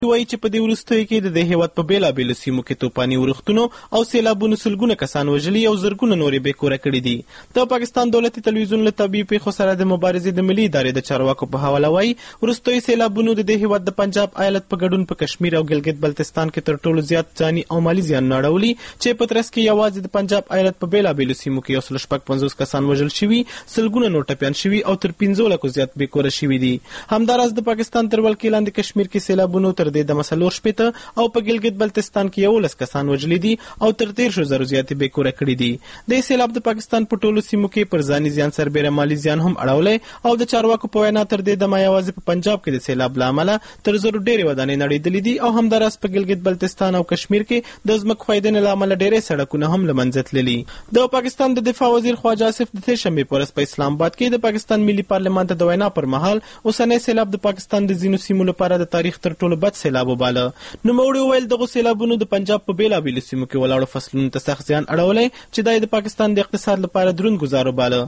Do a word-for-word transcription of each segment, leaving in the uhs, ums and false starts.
وایي چې په دې وروستیو کې د دې هیواد په بېلابېلو سیمو کې توپاني ورښتونو او سیلابونو سلګونه کسان وژلي او زرګونه نورې بېکوره کړي دي. د پاکستان دولتي تلویزیون له طبیعي پیښو سره د مبارزې د ملي ادارې د چارواکو په حواله وایي وروستیو سیلابونو د دې هیواد د پنجاب ایالت په ګډون په کشمیر او ګلګت بلتستان کې تر ټولو زیات ځاني او مالي زیانونه اړولي چې په ترڅ کې یوازې د پنجاب ایالت په بېلابېلو سیمو کې یو سل شپږ پنځوس کسان وژل شوي، سلګونه نور ټپیان شوي او تر پنځو لکو زیات بېکوره شوي دي. همداراز د پاکستان تر ولکې لاندې کشمیر کې سیلابونو تر دې دمه څلور شپېته او په ګلګت بلتستان کې یولس کسان وژلي دي او تر دېرشو زرو زیاتې بېکوره کړي دي. د سیلاب د پاکستان په ټولو سیمو کې پر ځاني زیان سربېره مالي زیان هم اړولی او د چارواکو په وینا تر دې دمه یوازې په پنجاب کې د سیلاب له امله تر زرو ډېرې ودانۍ نړېدلې دي او همداراز په ګلګت بلتستان او کشمیر کې د ځمکو ښویدنې له امله ډېری سړکونه هم له منځه تللي. د پاکستان د دفاع وزیر خواجه آصف د تېر شنبې په ورځ په اسلام آباد کې د پاکستان ملي پارلمان ته د وینا پر مهال اوسنی سیلاب د پاکستان د ځینو سیمو لپاره د تاریخ تر ټولو بد سیلاب وباله. نوموړي وویل دغو سیلابونو د پنجاب په بېلابېلو سیمو کې ولاړو فصلونو ته سخت زیان اړولی چې دا یې د پاکستان د اقتصاد لپاره دروند ګزار وباله.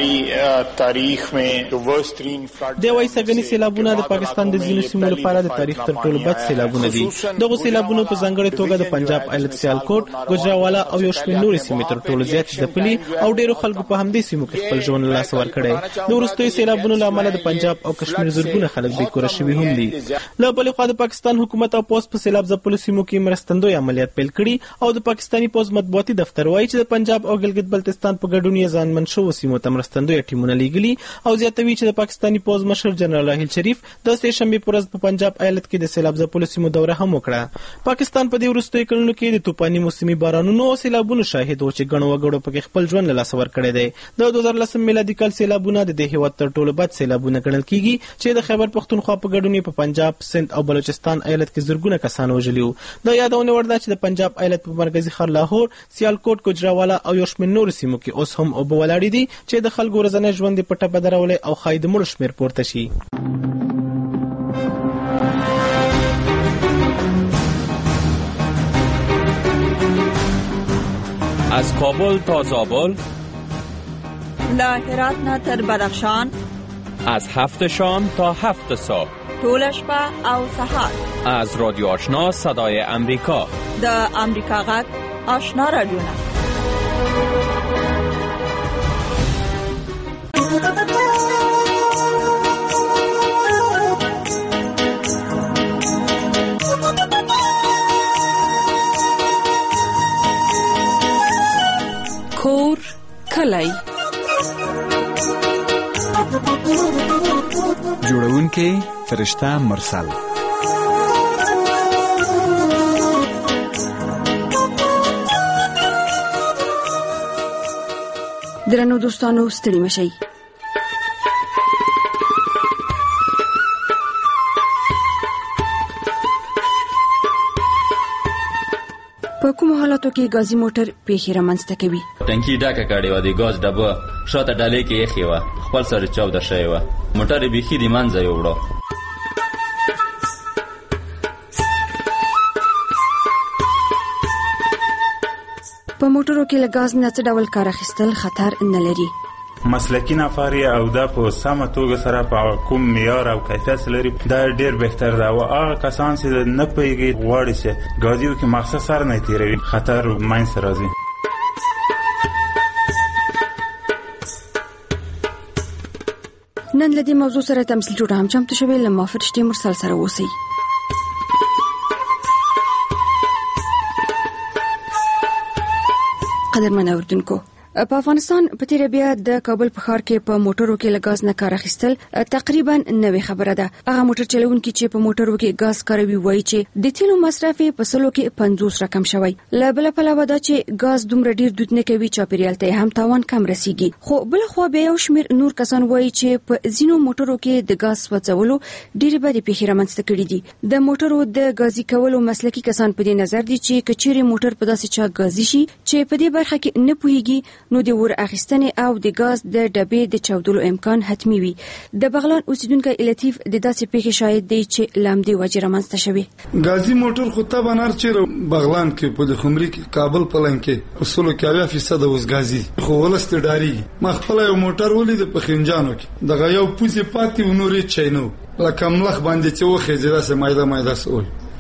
دی وایي سږني سیلابونه د پاکستان د ځینو سیمو لپاره د تاریخ تر ټولو بد سیلابونه دي. دغو سیلابونو په ځانګړې توګه د پنجاب ایالت سیالکوټ، ګوجرانوالا او یو شمېر نورې سیمې تر ټولو زیات ځپلي او ډېرو خلکو په همدې سیمو کې خپل ژوند له لاسه ورکړی. د وروستیو سیلابونو له امله د پنجاب او کشمیر زرګونه خلک بېکوره شوي هم دي. له بلې خوا د پاکستان حکومت او پوځ په سیلاب ځپلو سیمو کې مرستندوی عملیات پیل کړي او د پاکستاني پوځ مطبوعاتي دفتر وایي چې د پنجاب او ګلګت بلتستان په ګډون یې ځانمن شوو سیمو ته مرستندوی ټیمونه لیږلي او زیاتوي چې د پاکستاني پوځ مشر جنرال راحیل شریف د سې شنبې په ورځ په پنجاب ایالت کې د سیلاب ځپلو سیمو دوره هم وکړه. پاکستان په دې وروستیو کلونو کې د طوفاني موسمي بارانونو او سیلابونو شاهد و چې ګڼو وګړو پکې خپل ژوند له لاسه ورکړی دی. د دوه زره لسم میلادي کال سیلابونه د دې هېواد تر ټولو بد سیلابونه ګڼل کېږي چې د خیبر پښتونخوا په ګډون یې په پنجاب، سند او بلوچستان ایالت کې زرګونه کسان وژلي وو. د یادونې وړ ده چې د پنجاب ایالت په مرکزي ښار لاهور، سیالکوټ، ګوجرانوالا او یو شمېر نورو سیمو کې اوس هم اوبه ولاړې دي چې د خلکو ورځنی ژوند یې په ټپه درولی او ښایي د مړو شمېر پورته شي. از کابل تا زابل، له هرات نه تر بدخشان، از هفت شام تا هفت صبح، طول شپه او سهار، از رادیو آشنا صدای امریکا، د امریکا غږ آشنا رادیوونه. کور کلی جوړونکې فرشته مرسل. درنو دوستانو ستړي مشئ. په کومو حالاتو کې ګازي موټر پیښې رامنځته کوي؟ ټنکی ډاکه کړې وه، د ګاز ډبه شاته ډالۍ کې ایښې وه، خپل سر چاوده شوې وه، موټر یې بیخي د منځه یوړو. په موټرو کې له ګاز نه څه ډول کار اخیستل خطر نه لري؟ مسلکی نفر او دا په سمه توګه سره په کوم معیار او کیفیت لري دا ډیر بهتر ده. او هغه کسان چې نه پوهیږي غواړي چې ګازي وکړي مقصد سر نه تیروي، خطر منځته راځي. نن له دې موضوع سره تمثیل جوړه هم چمتو شوې، له ما فرشتې مرسل سره اوسئ. قدرمن اوردونکو، په افغانستان په تیره بیا د کابل په ښار کې په موټرو کې له ګاز نه کار اخیستل تقریبا نوې خبره ده. هغه موټر چلونکي چې په موټرو کې ګاز کاروي وایي چې د تیلو مصرف یې په سلو کې پنځوس رقم شوی. له بله پلوه دا چې ګاز دومره ډیر دود نه کوي، چاپیریال ته هم تاوان کم رسیږي. خو بله خوا بیا یو شمېر نور کسان وایي چې په ځینو موټرو کې د ګاز سوځولو ډېرې بدې پیښې رامنځته کړي دي. د موټرو د ګازي کولو مسلکي کسان په دې نظر دي چې که چیرې موټر په داسې چا ګازي شي چې په دې برخه کې نه پوهیږي نو د ور اخیستنې او د ګاز د ډبې د چاودلو امکان حتمی وي. د بغلان اوسیدونکی لطیف د داسې پیښې شاهد دی چې لامدې وجې رامنځته شوې. ګازي موټر خو طبعا هر چیرې بغلان کې په د خمري کې کابل پلان کې په سلو کې اویا فیصد اوس ګازي خو ولست ډاري. ما خپل یو موټر ولید په خنجانو کې دغه یو پوزي پاتې و نورې چینو لکه ملخ باندې چې وخې ځدا سه مایده مایده سول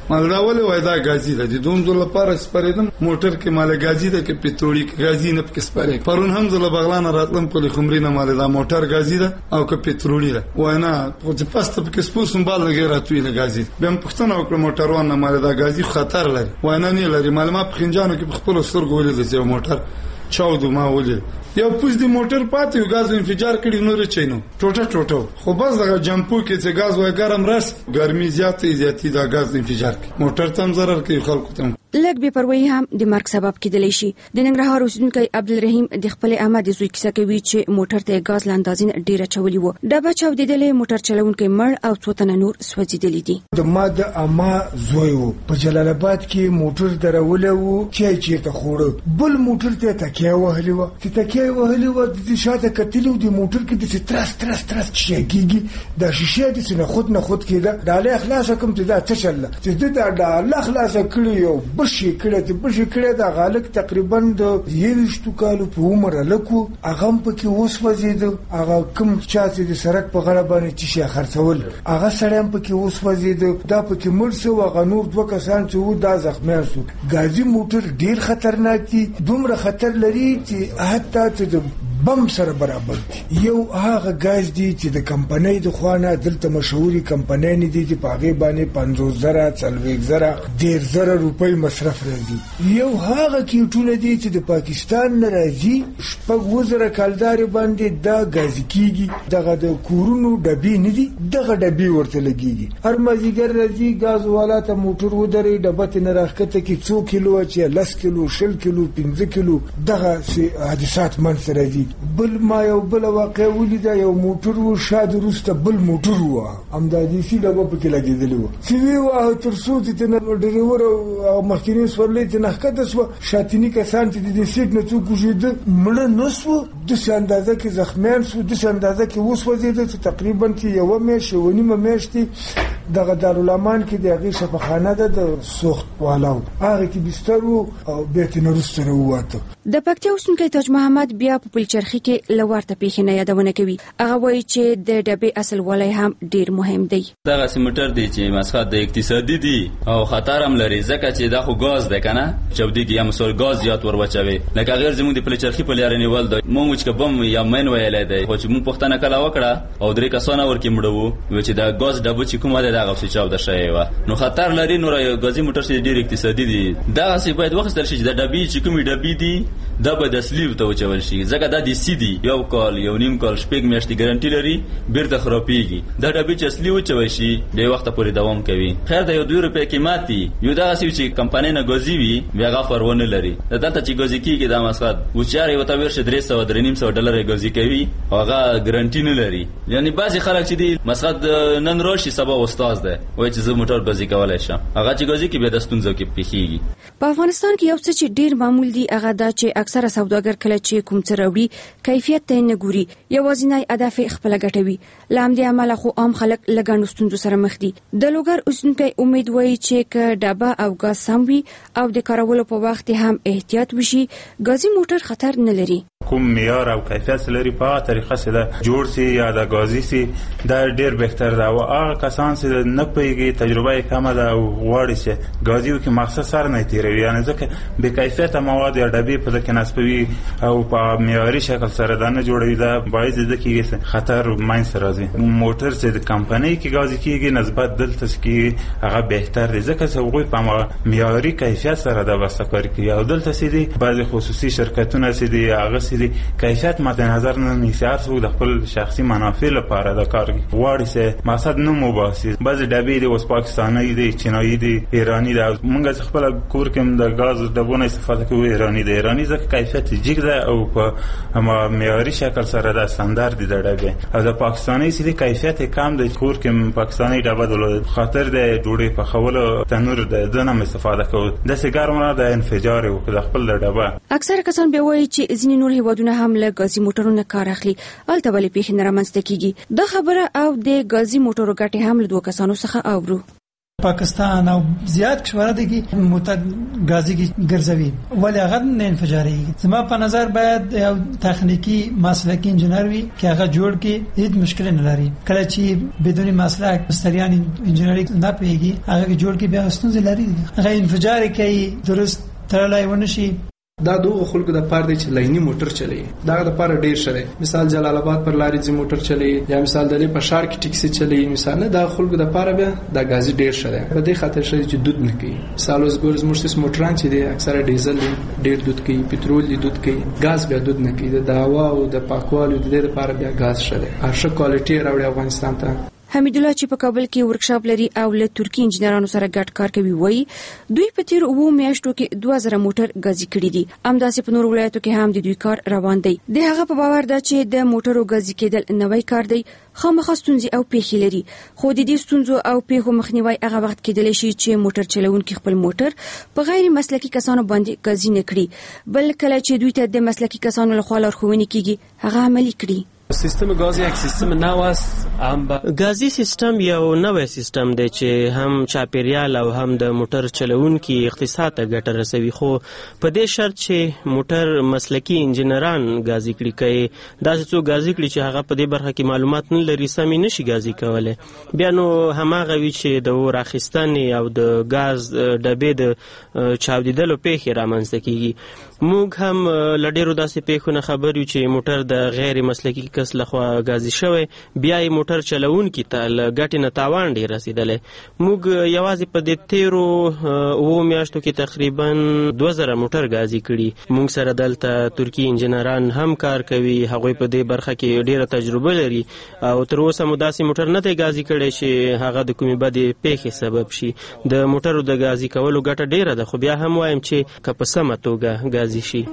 مالدا ولې وای دا غازی ده د دوم ځل لپاره سپریدم موټر کې مال غازی ده کې پټرولی کې غازی نه پکې سپری پرون هم ځل بغلان راتلم په خمري نه مال دا موټر غازی ده او کې پټرولی ده وای نه په پاسته پکې سپوسم بال لګی راتوي د غازی بهم پښتنه وکړه موټروان نه مال دا غازی خطر لري وای نه نه لري معلومات په خنجانو کې خپل سترګو ولې د موټر چاودو ما ولې یو پوز دی موټر پاتې یو غاز انفجار کړي نور چینو ټوټه ټوټه خو بس دغه جمپو کې چې غاز وای ګرم راس ګرمي زیاتې زیاتې دا غاز انفجار کوي موټر تم ضرر کوي خلکو ته لږ بې پروايي هم د مرګ سبب کېدلی شي د ننګرهار اوسیدونکی عبدالرحیم د خپل عمه د زوی کیسه کوي چې موټر ته غاز لاندازین ډیره چولي وو ډبه چاودېدلې موټر چلونکی مړ او څو تنه نور سوځېدلي دي د ما د عمه زوی وو په جلال آباد کې موټر درولې وو چې چیرته خوړ بل موټر ته تکیه وهلی وو چې تکیه وهلی وو د شاته کتلو د موټر کې د ترس ترس ترس کېږي د شیشه د سینه خود نه خود کېده د الله اخلاص کوم ته دا تشل چې د الله اخلاص کړی یو بشي کړه ته بشي کړه دا غالک تقریبا د یوشتو کالو په عمر لکو هغه پکې اوس وزید هغه کوم چا چې د سرک په غړ باندې چې شي خرڅول هغه سړی پکې اوس وزید دا پکې مرسو هغه نور دوه کسان چې و دا زخمیان شو غازی موټر ډیر خطرناک دي دومره خطر لري چې حتی چې بم سره برابر دي یو هغه غاز دي چې د کمپنۍ د خوانه دلته مشهوري کمپنۍ نه دي چې په هغه باندې پنځوس زره څلوېښت زره ډیر زره روپۍ مصرف راځي یو هغه کیټونه دي چې د پاکستان نه راځي شپږ وزره کالدار باندې دا غاز کیږي دغه د کورونو ډبي نه دي دغه ډبي ورته لګيږي هر مازیګر راځي غاز والا ته موټر ودري ډبه نه راخته کې څو کیلو چې لس کیلو شل کیلو پنځه کیلو دغه حادثات منځ راځي بل ما یو بل واقع ولیدا یو موټر و شاد روسته بل موټر و امدادي سي دغه پکې لګیدلی و چې وی و تر څو چې نه ډریور او مخکینی سورلې ته نه کده سو شاتینی کسان چې د سیټ نه څوک شید مړ نسو د اندازه کې زخمیان سو د اندازه کې اوس وزیده تقریبا چې یو مېشه ونیمه مېشتي دغه دارالامان کې د هغه شفاخانه ده د سوخت والاو هغه کې بستر او بیت نورستره وته د پکتیا اوسنکي تاج محمد بیا په پلچرخي کې لوړته پیښه نه یادونه کوي هغه وایي چې د ډبې اصل ولای هم ډیر مهم دی دغه سیمټر دی چې مسخه د اقتصادي دی او خطر هم لري ځکه چې دا خو غاز ده کنه چودي کې هم سول غاز زیات وروچوي لکه غیر زموږ د پلچرخي په لارې نیول دی مونږ چې بم یا مین ویلې دی خو چې مونږ پښتنه کلا وکړه او درې کسانه ورکې مړو و چې دا غاز ډبه چې کومه ده دغه څه چاو ده شوی و نو خطر لري نو غازي موټر چې ډیر اقتصادي دی دا څه باید وخت شي چې د ډبې چې کومې ډبې دي دا به د سلیو ته وچول شي ځکه دا د سی دی یو کال یو نیم کال شپږ میاشتې ګارانټي لري بیرته خرابېږي دا ډبې چې اصلي وچول شي ډېر وخت پورې دوام کوي خیر دا یو دوه روپۍ قیمت دی یو دا چې کمپنۍ نه غازي وي بیا غفر ونه لري دلته چې غازي کیږي دا مسخد وچار یو ته ورشه درې سوه درې نیم سوه ډالر غازي کوي هغه ګارانټي نه لري یعنی بعضی خلک چې دی مسخد نن راشي سبا استاد ده وای چې زه موټر غازي کولای شم هغه چې غازي کې بیا د ستونزو کې پیښیږي په افغانستان کې یو څه چې ډیر معمول دي هغه دا چې اکثره سوداګر کله چې کوم څه راوړي کیفیت ته نه ګوري یوازینی هدف خپل ګټوي لامدې عمل خو عام خلک لګانو ستونزو سره مخ دي د لوګر اوسنکي امید وایي چې ک ډبه او غاز سم وي او د کارولو په وخت هم احتیاط وشي غازي موټر خطر نه لري کوم معیار او کیفیت لري په هغه طریقه سره جوړ سي یا د غازي سي دا ډیر بهتر ده او هغه کسان چې نه پیږي تجربه کمه ده او غواړي چې غازي کې مخصوص سر نه تیروي یعنی ځکه به کیفیت مواد یا ډبې په کې نسبوي او په معیاري شکل سره دا نه جوړوي دا باعث ده کې خطر ماین سره راځي موټر چې د کمپنۍ کې غازي کېږي نسبت دلته کې هغه بهتر دي ځکه چې هغوی په معیاري کیفیت سره د وسکاري کوي او دلته سي دي بعضي خصوصي شرکتونه سي دي هغه سي کیفیت مد نظر نه نیسي هر د خپل شخصي منافع لپاره د کار غواړي چې مقصد نه مباسي بعضې ډبې دي اوس پاکستاني دي چینایي دي ایراني دي موږ خپل کور کې د غاز ډبونه استفاده کوو ایراني دي ایراني ځکه کیفیت جګ ده او په معیاري شکل سره د استاندارد دي د ډبې او د پاکستاني سي کیفیت کم د کور کې پاکستاني ډبه د خاطر د ډوډۍ پخولو تنور د دنه استفاده کوو د سیګار نه د انفجار او د خپل ډبه اکثر کسان به وایي چې ځینې نور هیوادونه هم له غازي موټرونو کار اخلي الته ولې پیښې نه رامنځته کیږي دا خبره او د غازي موټرو ګټې هم له دوه کسانو څخه اورو پاکستان او زیات کشورات کې موټر غازي کې ګرځوي ولې هغه نه انفجاري. زما په نظر باید یو تخنیکی مسلکی انجنیر وي چې هغه جوړ کې هیڅ مشکل نه لري. کله چې بدون مسلک مستریان انجنیری نه پیږي هغه جوړ کې بیا ستونزې لري. هغه انفجاري کوي درست ترلای ونشي. دا دوه خلکو د پاره دي چې لاینی موټر چلی دا د پاره ډیر شری. مثال جلال آباد پر لارې ځي موټر چلی یا مثال د لې په شهر کې ټیکسي چلی. مثال نه دا خلکو د پاره بیا د غازي ډیر شری په دې خاطر شری چې دود نه کوي. مثال اوس ګورز موټر موټران چې دي اکثره ډیزل دي ډیر دود کوي، پټرول دي دود کوي، غاز بیا دود نه کوي. د هوا او د پاکوالي د دې لپاره بیا غاز شری. هرڅه کوالټي راوړي افغانستان ته. حمید الله چې په کابل کې ورکشاپ لري او له ترکی انجنیرانو سره ګډ کار کوي وایي دوی په تیر اوو میاشتو کې دوه زره موټر غازي کړي دي. همداسې په نور ولایتو کې هم د دوی کار روان دی. د هغه په باور ده چې د موټرو غازي کېدل نوې کار دی، خامخا ستونزې او پیښې لري، خو د دې ستونزو او پیښو مخنیوي هغه وخت کېدلی شي چې موټر چلوونکي خپل موټر په غیر مسلکي کسانو باندې غازي نه کړي، بل کله چې دوی ته د مسلکي کسانو لخوا لارښوونې کیږي هغه عملي کړي. سیستم غازی یک سیستم نو است. غازی سیستم یو نوې سیستم دی چې هم چاپیریال او هم د موټر چلوونکي اقتصاد ته ګټه رسوي، خو په دې شرط چې موټر مسلکي انجنیران غازی کړي. کوي داسې څو غازی کړي چې هغه په دې برخه کې معلومات نه لري، سمې نشي غازی کولای. بیا نو هماغه وی چې د اور اخیستنې او د غاز ډبې د چاودیدلو پیښې رامنځته کیږي. موږ هم لډیرو داسې پیښو نه خبر یو چې موټر د غیر مسلکي کس لخوا غازي شوی، بیا یې موټر چلوونکي ته له ګټې نه تاوان ډېر رسېدلی. موږ یوازې په دې تیرو اوو میاشتو کې تقریبا دوه زره موټر غازي کړي. موږ سره دلته ترکی انجنیران هم کار کوي، هغوی په دې برخه کې ډېره تجربه لري او تر اوسه مو داسې موټر نه دی غازي کړی چې هغه د کومې بدې پیښې سبب شي. د موټرو د غازي کولو ګټه ډېره ده، خو بیا هم وایم چې که په سمه توګه غازي شي.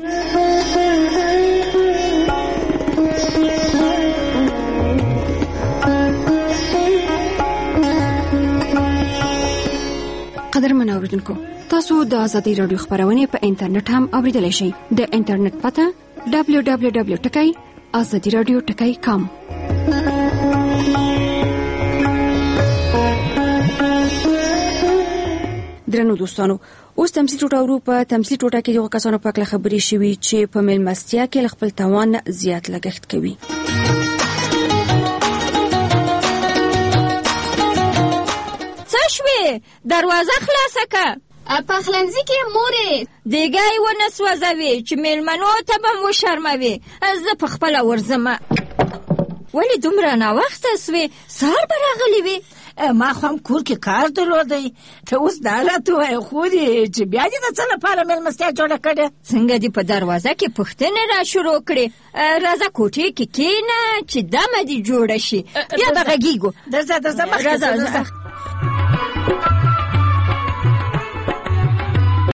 قدرمن اوریدونکو، تاسو د آزادۍ رادیو خبرونه په انټرنیټ هم اوریدلای شئ. د انټرنیټ پته دبلیو دبلیو دبلیو ټکی آزادي رادیو ټکی کام. درنو دوستانو، اوس تمثیل ټوټه ورو په تمثیل ټوټه کې دغه کسانو په اړه خبرې شوي چې په میلمستیا کې خپل توان زیات لګښت کوي. شوی دروازه خلاصه که په خلنځي کې مورې دیګای ونه سوځوي چې میلمنو ته به مو شرموي. زه په خپله ورځمه. ولې دومره ناوخته سوې؟ سهار به راغلی وې. ما خو هم کور کې کار درلودی. ته اوس دا راته وایې خو دې چې بیا دې د څه لپاره میلمستیا جوړه کړې؟ څنګه دې په دروازه کې پوښتنې را شروع کړې؟ راځه کوټې کې کښېنه چې دمه دې جوړه شي. بیا به غږېږو. درځه درځه مخکې ځه.